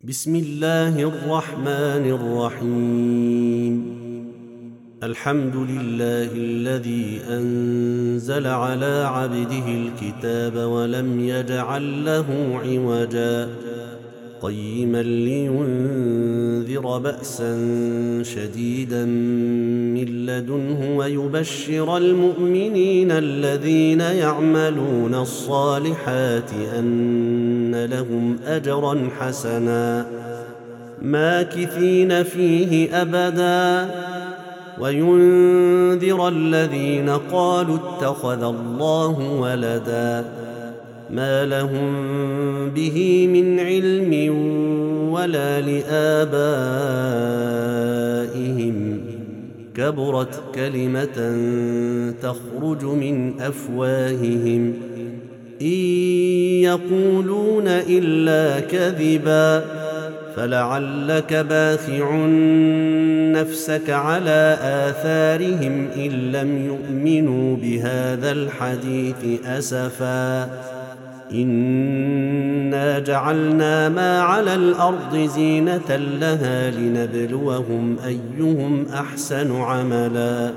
بسم الله الرحمن الرحيم. الحمد لله الذي أنزل على عبده الكتاب ولم يجعل له عوجا قيما لينذر بأسا شديدا من لدنه ويبشر المؤمنين الذين يعملون الصالحات أن لهم أجرا حسنا ماكثين فيه أبدا وينذر الذين قالوا اتخذ الله ولدا ما لهم به من علم ولا لآبائهم كبرت كلمة تخرج من أفواههم إن يقولون إلا كذبا فلعلك باخع نفسك على آثارهم إن لم يؤمنوا بهذا الحديث أسفا إنا جعلنا ما على الأرض زينة لها لنبلوهم أيهم أحسن عملا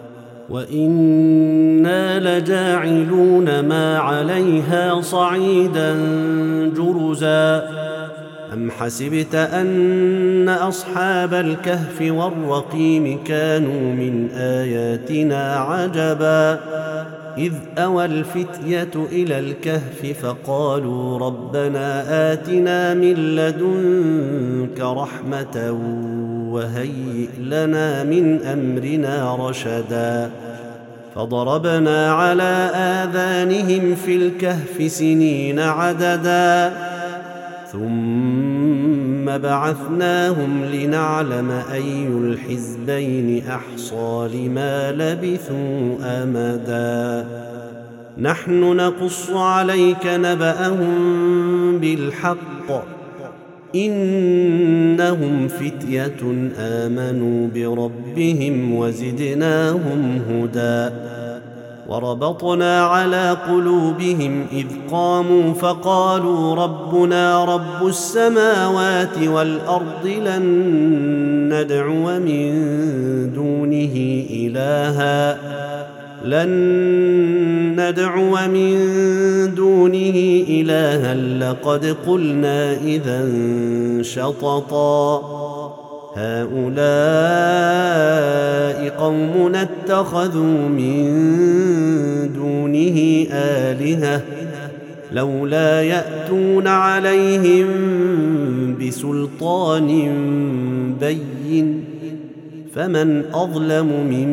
وإنا لجاعلون ما عليها صعيدا جرزا أم حسبت أن أصحاب الكهف والرقيم كانوا من آياتنا عجبا إذ أوى الفتية إلى الكهف فقالوا ربنا آتنا من لدنك رحمة وهيئ لنا من أمرنا رشدا فضربنا على آذانهم في الكهف سنين عددا ثم بعثناهم لنعلم أي الحزبين أحصى لما لبثوا أمدا نحن نقص عليك نبأهم بالحق إنهم فتية آمنوا بربهم وزدناهم هدى وربطنا على قلوبهم إذ قاموا فقالوا ربنا رب السماوات والأرض لن ندعو من دونه إلها لقد قلنا إذا شططا هؤلاء قومنا اتخذوا من دونه آلهة لولا يأتون عليهم بسلطان بين فمن أظلم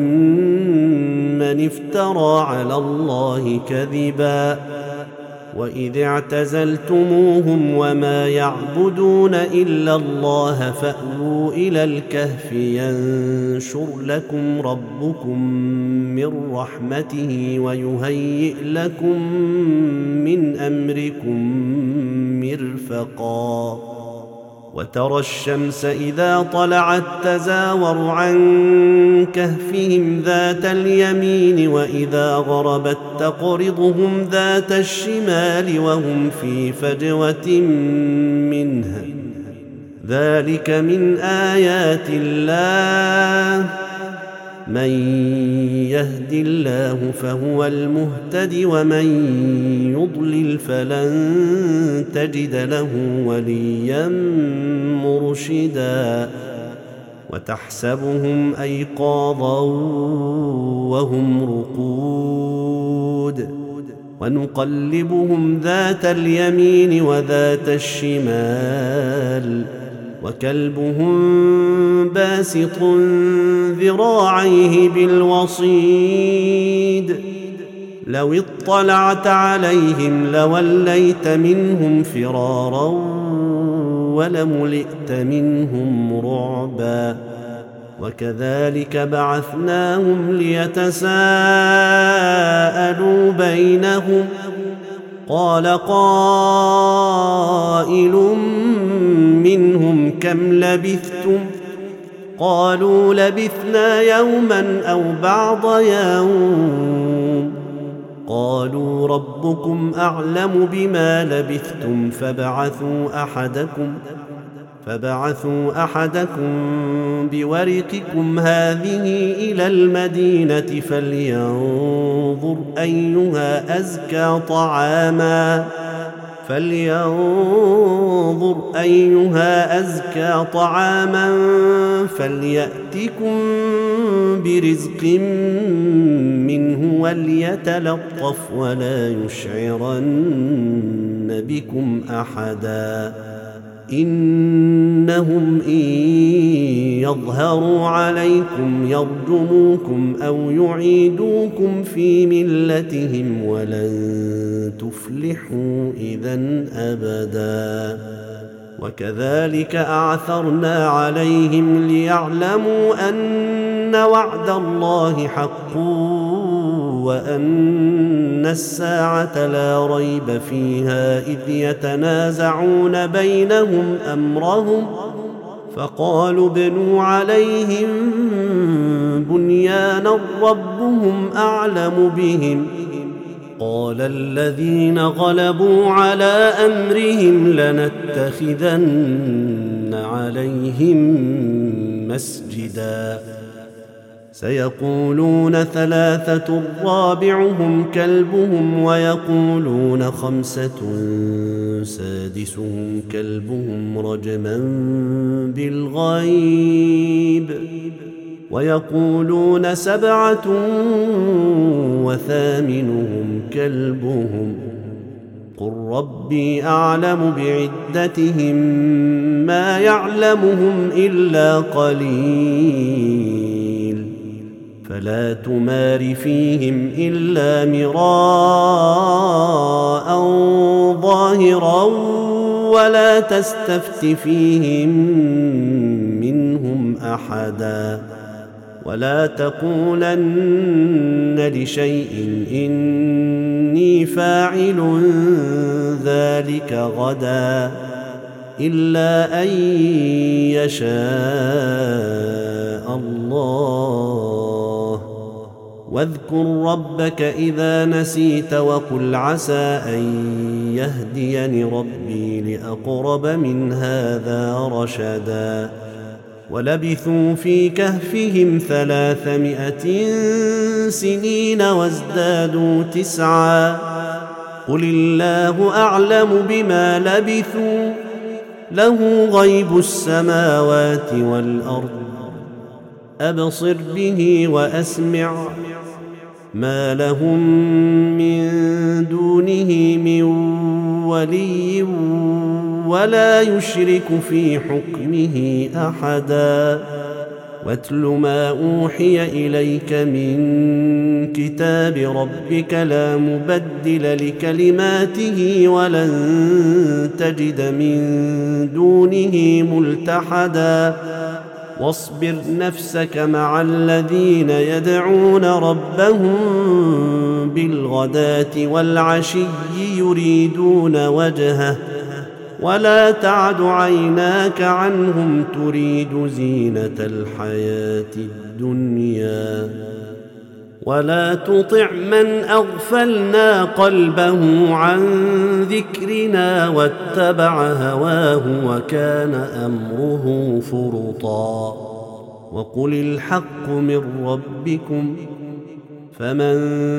ممن افترى على الله كذبا وإذ اعتزلتموهم وما يعبدون إلا الله فأووا إلى الكهف ينشر لكم ربكم من رحمته ويهيئ لكم من أمركم مرفقا وترى الشمس إذا طلعت تزاور عن كهفهم ذات اليمين وإذا غربت تقرضهم ذات الشمال وهم في فجوة منها ذلك من آيات الله من يهد الله فهو المهتد ومن يضلل فلن تجد له وليا مرشدا وتحسبهم أيقاظا وهم رقود ونقلبهم ذات اليمين وذات الشمال وكلبهم باسط ذراعيه بالوصيد لو اطلعت عليهم لوليت منهم فرارا ولملئت منهم رعبا وكذلك بعثناهم ليتساءلوا بينهم قال قائل منهم كم لبثتم قالوا لبثنا يوما أو بعض يوم قالوا ربكم أعلم بما لبثتم فابعثوا فبعثوا أحدكم بورقكم هذه إلى المدينة فلينظر أيها أزكى طعاما فليأتكم برزق منه وليتلطف ولا يشعرن بكم أحدا إنهم إن يظهروا عليكم يرجموكم أو يعيدوكم في ملتهم ولن تفلحوا إذن أبدا وكذلك أعثرنا عليهم ليعلموا أن وعد الله حق وأن الساعة لا ريب فيها إذ يتنازعون بينهم أمرهم فقالوا ابنوا عليهم بنيانا ربهم أعلم بهم قال الذين غلبوا على أمرهم لنتخذن عليهم مسجدا سيقولون 3 رابعهم كلبهم ويقولون 5 سادسهم كلبهم رجما بالغيب ويقولون 7 وثامنهم كلبهم قل ربي أعلم بعدتهم ما يعلمهم إلا قليل فلا تمار فيهم إلا مراء ظاهرا ولا تستفت فيهم منهم أحدا ولا تقولن لشيء إني فاعل ذلك غدا إلا أن يشاء الله واذكر ربك إذا نسيت وقل عسى أن يهديني ربي لأقرب من هذا رشدا ولبثوا في كهفهم 300 سنين وازدادوا 9 قل الله أعلم بما لبثوا له غيب السماوات والأرض أبصر به وأسمع ما لهم من دونه من ولي ولا يشرك في حكمه أحدا واتل ما أوحي إليك من كتاب ربك لا مبدل لكلماته ولن تجد من دونه ملتحدا واصبر نفسك مع الذين يدعون ربهم بالغداة والعشي يريدون وجهه ولا تعد عيناك عنهم تريد زينة الحياة الدنيا ولا تطع من أغفلنا قلبه عن ذكرنا واتبع هواه وكان أمره فرطا وقل الحق من ربكم فمن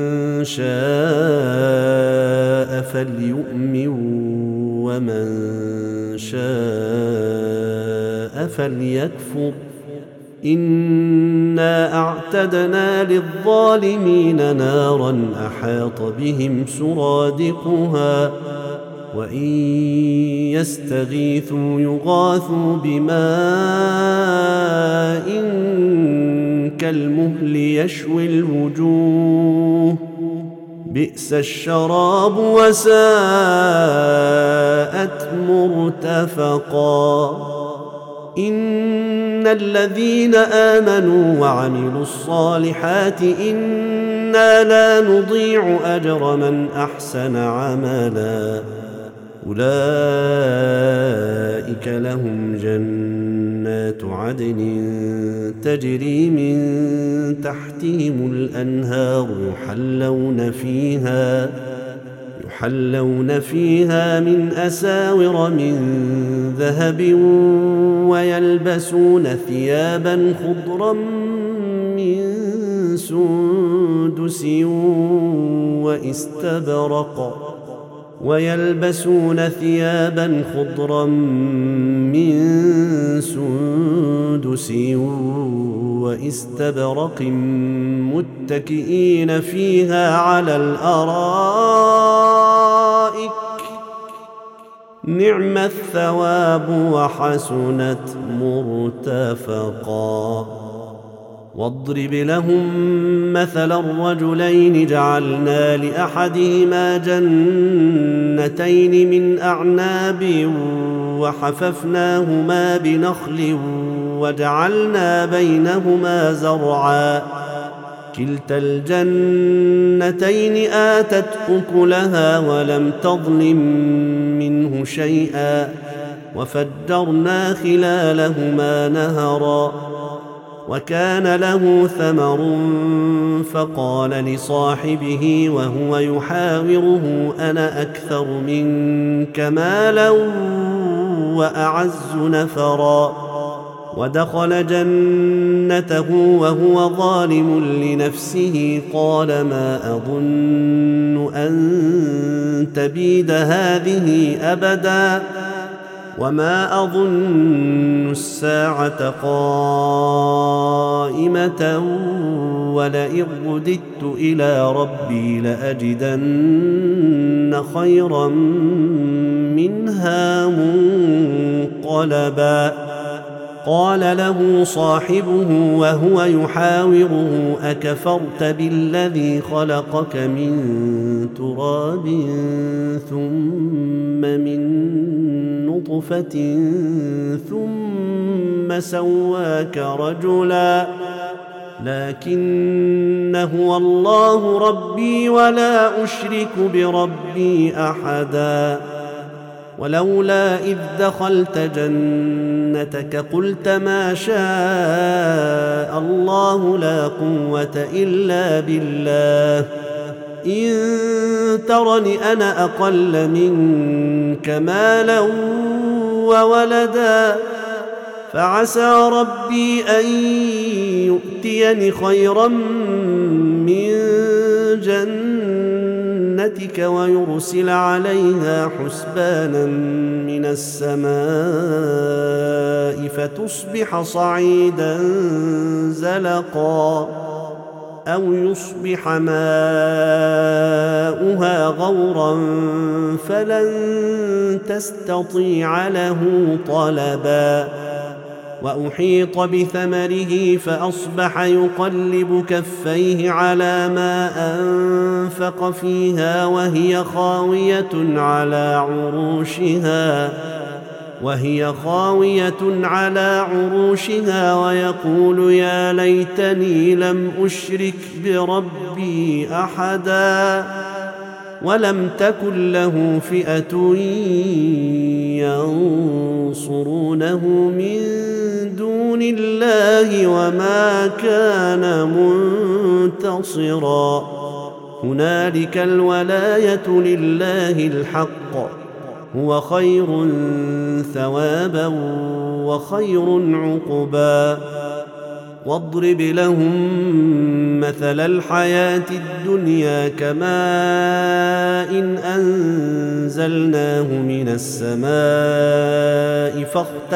شاء فليؤمن ومن شاء فليكفر إنا أعتدنا للظالمين نارا أحاط بهم سرادقها وإن يستغيثوا يغاثوا بماء كالمهل يشوي الوجوه بئس الشراب وساءت مرتفقا إن الذين آمنوا وعملوا الصالحات إنا لا نضيع أجر من أحسن عملا أولئك لهم جنات عدن تجري من يحلون فيها من أساور من ذهب ويلبسون ثيابا خضرا من سندس واستبرق متكئين فيها على الأرائك نعم الثواب وحسنت مرتفقا. واضرب لهم مثل الرجلين جعلنا لأحدهما جنتين من أعناب وحففناهما بنخل وجعلنا بينهما زرعا كلتا الجنتين آتت أكلها ولم تظلم منه شيئا وفجرنا خلالهما نهرا. وكان له ثمر فقال لصاحبه وهو يحاوره أنا أكثر منك مالا وأعز نفرا. ودخل جنته وهو ظالم لنفسه قال ما أظن أن تبيد هذه أبدا وما أظن الساعة قائمة ولئن رددت إلى ربي لأجدن خيرا منها منقلبا. قال له صاحبه وهو يحاوره أكفرت بالذي خلقك من تراب ثم من نطفة ثم سواك رجلا لكن هو الله ربي ولا أشرك بربي أحدا. ولولا إذ دخلت جنتك قلت ما شاء الله لا قوة إلا بالله إن ترني أنا أقل منك مالا وولدا فعسى ربي أن يؤتيني خيرا من جنتك ويرسل عليها حسبانا من السماء فتصبح صعيدا زلقا أو يصبح ماؤها غورا فلن تستطيع له طلبا. وأحيط بثمره فأصبح يقلب كفيه على ما أنفق فيها وهي خاوية على عروشها ويقول يا ليتني لم أشرك بربي أحدا. ولم تكن له فئة ينصرونه من دون الله وما كان منتصرا. هنالك الولاية لله الحق هو خير ثوابا وخير عقبا. واضرب لهم مثل الحياة الدنيا كماء أنزلناه من السماء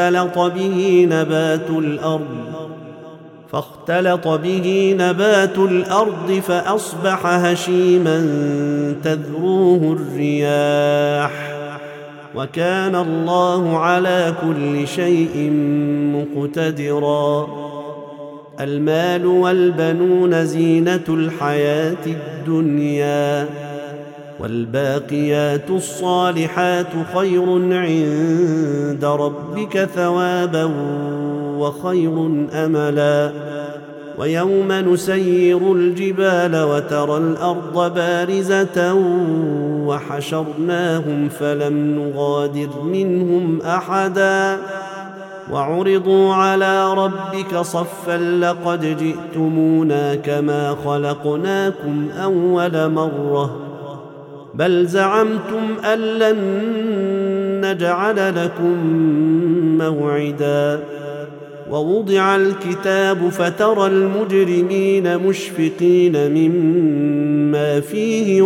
فاختلط به نبات الأرض فأصبح هشيما تذروه الرياح وكان الله على كل شيء مقتدرا. المال والبنون زينة الحياة الدنيا والباقيات الصالحات خير عند ربك ثوابا وخير أملا. ويوم نسير الجبال وترى الأرض بارزة وحشرناهم فلم نغادر منهم أحدا وعرضوا على ربك صفا لقد جئتمونا كما خلقناكم أول مرة بل زعمتم أن لن نجعل لكم موعدا ووضع الكتاب فترى المجرمين مشفقين مما فيه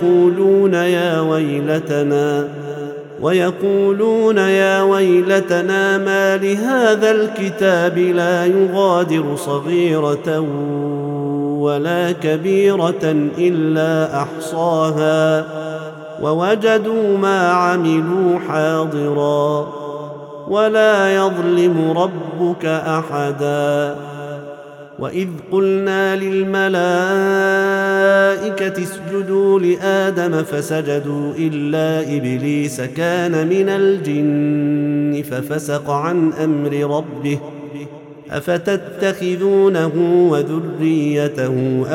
ويقولون يا ويلتنا ما لهذا الكتاب لا يغادر صغيرة ولا كبيرة إلا أحصاها ووجدوا ما عملوا حاضرا ولا يظلم ربك أحدا وإذ قلنا للملائكة اسجدوا لآدم فسجدوا إلا إبليس كان من الجن ففسق عن أمر ربه أفتتخذونه وذريته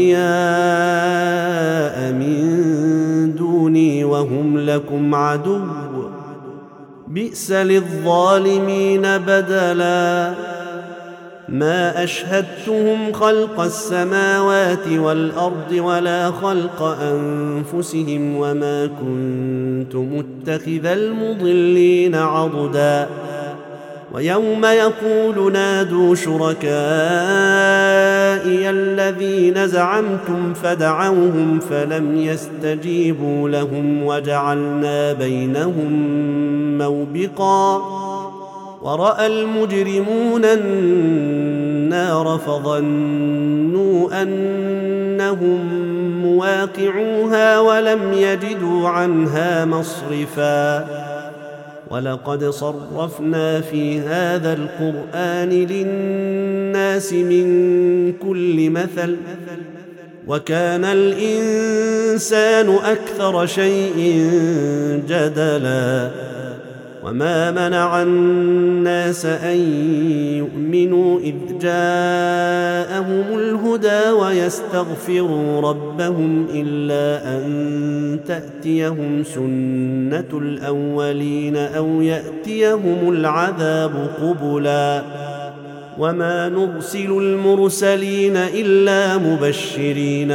أولياء من دوني وهم لكم عدو بئس للظالمين بدلا ما أشهدتهم خلق السماوات والأرض ولا خلق أنفسهم وما كنت متخذ المضلين عضدا ويوم يقول نادوا شركائي الذين زعمتم فدعوهم فلم يستجيبوا لهم وجعلنا بينهم موبقا ورأى المجرمون النار فظنوا أنهم مواقعوها ولم يجدوا عنها مصرفا ولقد صرفنا في هذا القرآن للناس من كل مثل وكان الإنسان أكثر شيء جدلا وما منع الناس أن يؤمنوا إذ جاءهم الهدى ويستغفروا ربهم إلا أن تأتيهم سنة الأولين أو يأتيهم العذاب قبلا وما نرسل المرسلين إلا مبشرين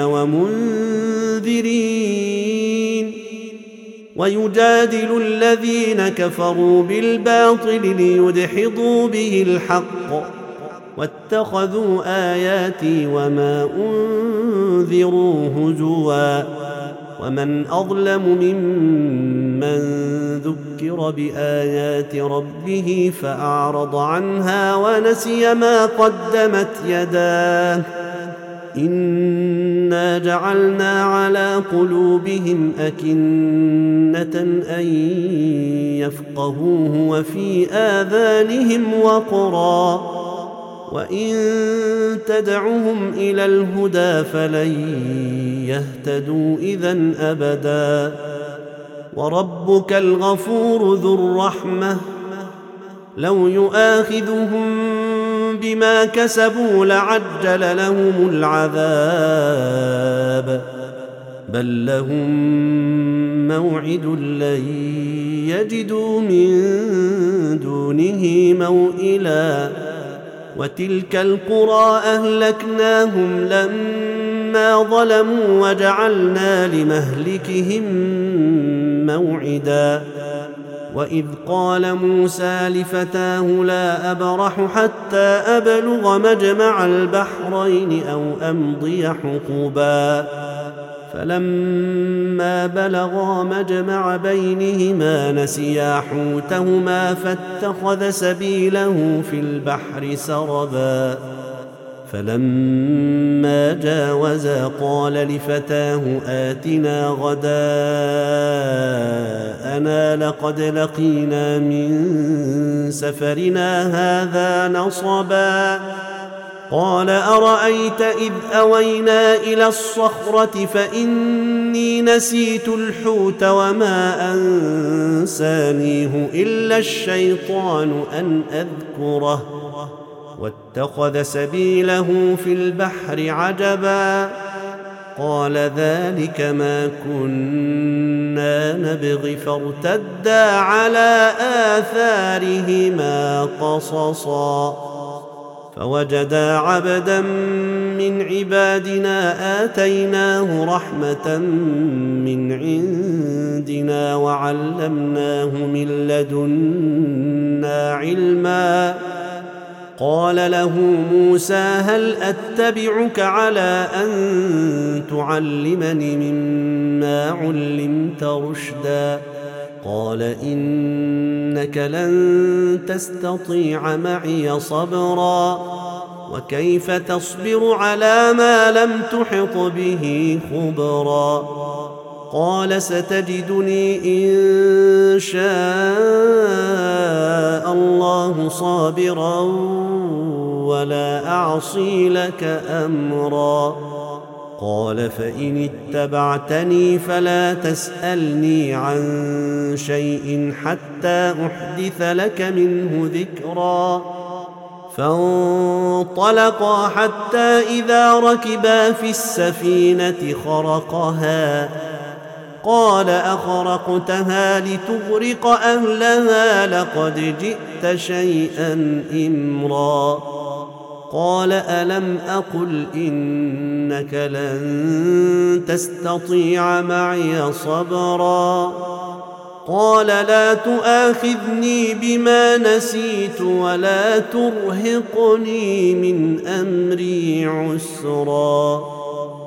ومنذرين ويجادل الذين كفروا بالباطل ليدحضوا به الحق واتخذوا آياتي وما أنذروا هزوا ومن أظلم ممن ذكر بآيات ربه فأعرض عنها ونسي ما قدمت يداه إنا جعلنا على قلوبهم أكنة أن يفقهوه وفي آذانهم وقرا وإن تدعهم إلى الهدى فلن يهتدوا إذن أبدا وربك الغفور ذو الرحمة لو يؤاخذهم بما كسبوا لعجل لهم العذاب بل لهم موعد لن يجدوا من دونه موئلا وتلك القرى أهلكناهم لما ظلموا وجعلنا لمهلكهم موعدا وإذ قال موسى لفتاه لا أبرح حتى أبلغ مجمع البحرين أو أمضي حقبا فلما بلغا مجمع بينهما نسيا حوتهما فاتخذ سبيله في البحر سربا فلما جاوزا قال لفتاه آتنا غداءنا لقد لقينا من سفرنا هذا نصبا قال أرأيت إذ أوينا إلى الصخرة فإني نسيت الحوت وما أنسانيه إلا الشيطان أن أذكره واتخذ سبيله في البحر عجبا قال ذلك ما كنا نبغي فارتدا على آثارهما قصصا فوجدا عبدا من عبادنا آتيناه رحمة من عندنا وعلمناه من لدنا علما. قال له موسى هل أتبعك على أن تعلمني مما علمت رشدا؟ قال إنك لن تستطيع معي صبرا وكيف تصبر على ما لم تحط به خبرا؟ قال ستجدني إن شاء الله صابرا ولا أعصي لك أمرا. قال فإن اتبعتني فلا تسألني عن شيء حتى أحدث لك منه ذكرا. فانطلقا حتى إذا ركبا في السفينة خرقها قال أخرقتها لتغرق أهلها لقد جئت شيئا إمرا. قال ألم أقل إنك لن تستطيع معي صبرا؟ قال لا تؤاخذني بما نسيت ولا ترهقني من أمري عسرا.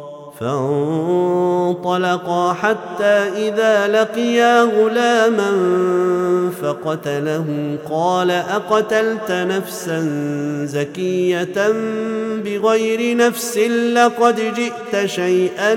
فانطلقا حتى إذا لقيا غلاما فقتله قال أقتلت نفسا زكية بغير نفس لقد جئت شيئا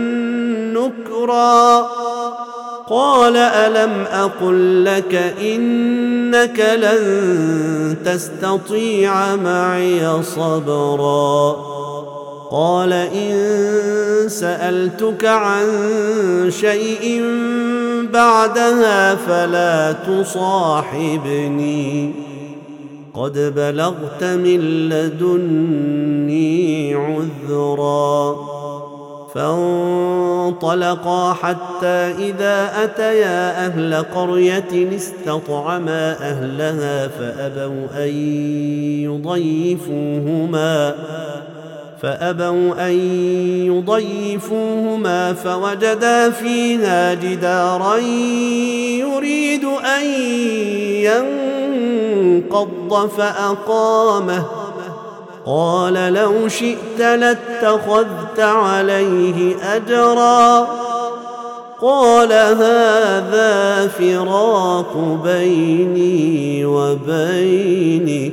نكرا. قال ألم أقل لك إنك لن تستطيع معي صبرا؟ قال إن سألتك عن شيء بعدها فلا تصاحبني قد بلغت من لدني عذرا. فانطلقا حتى إذا أتيا أهل قرية استطعما أهلها فأبوا أن يضيفوهما فوجدا فيها جدارا يريد أن ينقض فأقامه. قال لو شئت لاتخذت عليه أجرا. قال هذا فراق بيني وبينك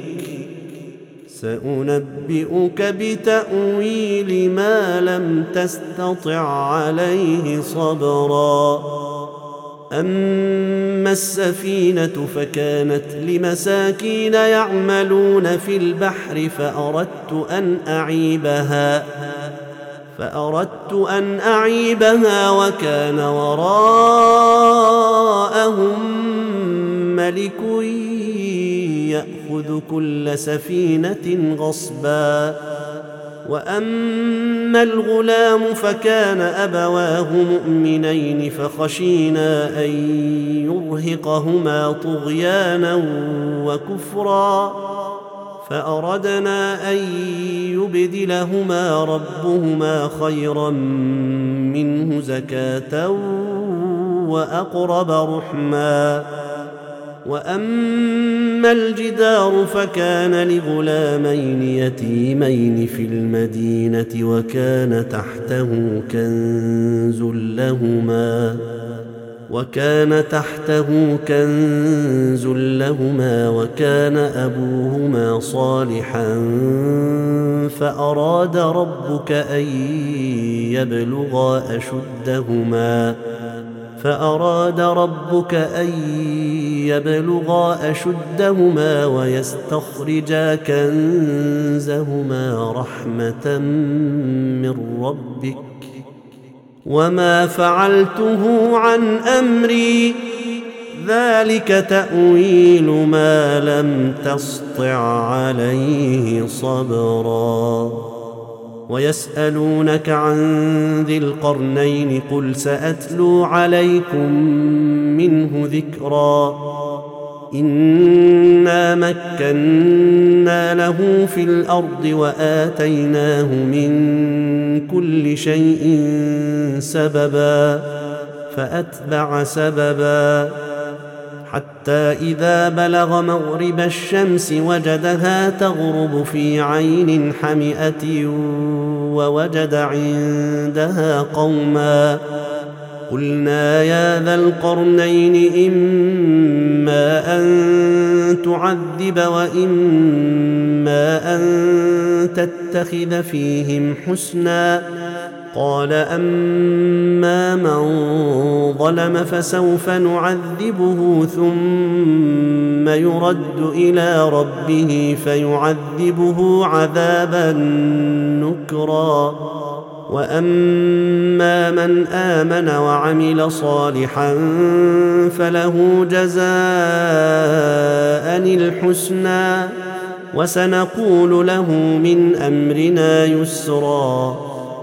سأنبئك بتأويل ما لم تستطع عليه صبرا. أما السفينة فكانت لمساكين يعملون في البحر فأردت أن أعيبها وكان وراءهم ملك يأخذ كل سفينة غصبا. وأما الغلام فكان أبواه مؤمنين فخشينا أن يرهقهما طغيانا وكفرا فأردنا أن يبدلهما ربهما خيرا منه زكاة وأقرب رحما. وأما الجدار فكان لغلامين يتيمين في المدينة وكان تحته كنز لهما وكان أبوهما صالحا فأراد ربك أن يبلغا أشدهما ويستخرجا كنزهما رحمة من ربك وما فعلته عن أمري ذلك تأويل ما لم تسطع عليه صبرا. ويسألونك عن ذي القرنين قل سأتلو عليكم منه ذكرا. إنا مكنا له في الأرض وآتيناه من كل شيء سببا فأتبع سببا حتى إذا بلغ مغرب الشمس وجدها تغرب في عين حمئة ووجد عندها قوما قلنا يا ذا القرنين إما أن تعذب وإما أن تتخذ فيهم حسنا قال أما من ظلم فسوف نعذبه ثم يرد إلى ربه فيعذبه عذابا نكرا وأما من آمن وعمل صالحا فله جزاء الحسنى وسنقول له من أمرنا يسرا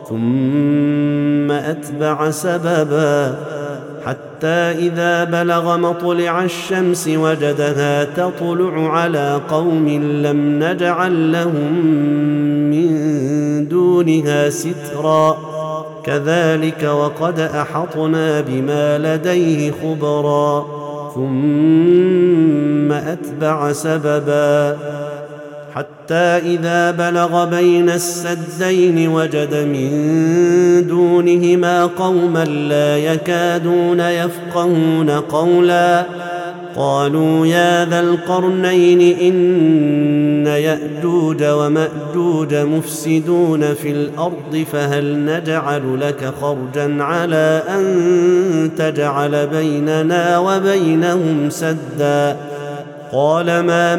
ثم أتبع سببا حتى إذا بلغ مطلع الشمس وجدها تطلع على قوم لم نجعل لهم من دونها سترا كذلك وقد أحطنا بما لديه خبرا ثم أتبع سببا حتى إذا بلغ بين السدين وجد من دونهما قوما لا يكادون يفقهون قولا قالوا يا ذا القرنين إن يأجوج ومأجوج مفسدون في الأرض فهل نجعل لك خرجا على أن تجعل بيننا وبينهم سدا قال ما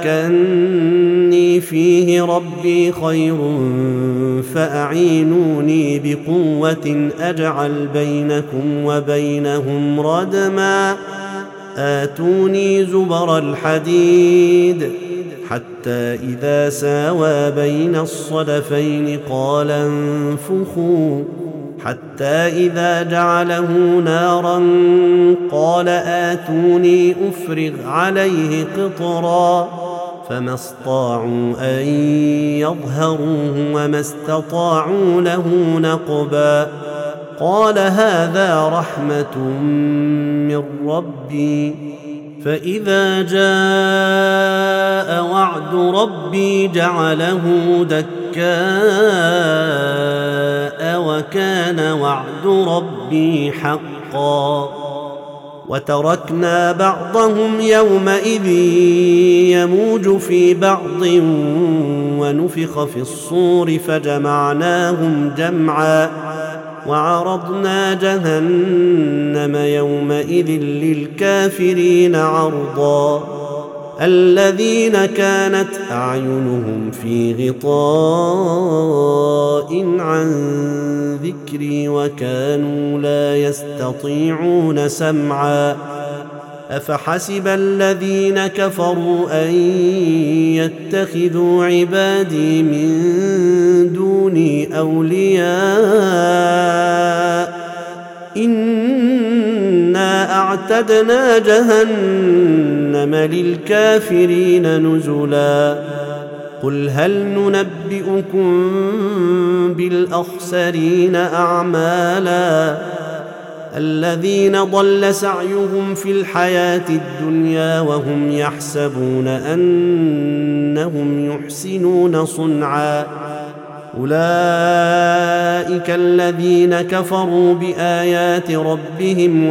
مكني فيه ربي خير فأعينوني بقوة أجعل بينكم وبينهم ردما آتوني زبر الحديد حتى إذا ساوى بين الصدفين قال انفخوا حتى إذا جعله نارا قال آتوني أفرغ عليه قطرا فما استطاعوا أن يظهروه وما استطاعوا له نقبا قال هذا رحمة من ربي فإذا جاء وعد ربي جعله دكاء وكان وعد ربي حقا وتركنا بعضهم يومئذ يموج في بعض ونفخ في الصور فجمعناهم جمعا وعرضنا جهنم يومئذ للكافرين عرضا الذين كانت أعينهم في غطاء عن ذكري وكانوا لا يستطيعون سمعا أفحسب الذين كفروا أن يتخذوا عبادي من دوني أولياء إنا أعتدنا جهنم للكافرين نزلا قل هل ننبئكم بالأخسرين أعمالا الذين ضل سعيهم في الحياة الدنيا وهم يحسبون أنهم يحسنون صنعا أولئك الذين كفروا بآيات ربهم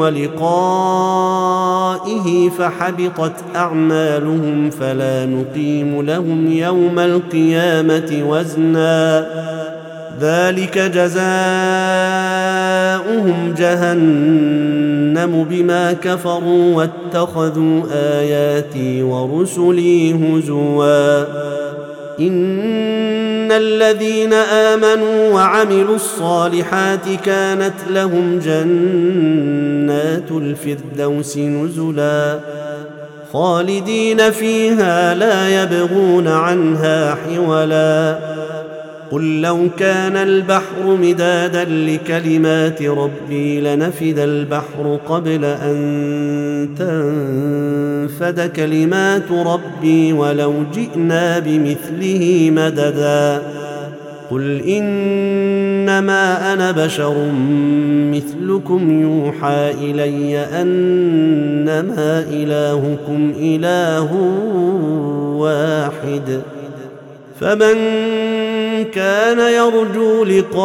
ولقائه فحبطت أعمالهم فلا نقيم لهم يوم القيامة وزنا ذلك جزاؤهم جهنم بما كفروا واتخذوا آياتي ورسلي هزوا إن الذين آمنوا وعملوا الصالحات كانت لهم جنات الفردوس نزلا خالدين فيها لا يبغون عنها حولا قل لو كان البحر مدادا لكلمات ربي لنفد البحر قبل أن تنفد كلمات ربي ولو جئنا بمثله مددا قل إنما أنا بشر مثلكم يوحى إلي أنما إلهكم إله واحد فمن كان يرجو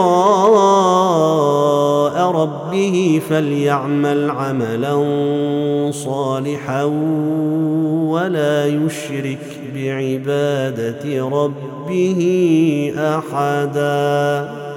لقاء ربه فليعمل عملا صالحا ولا يشرك بعبادة ربه أحدا.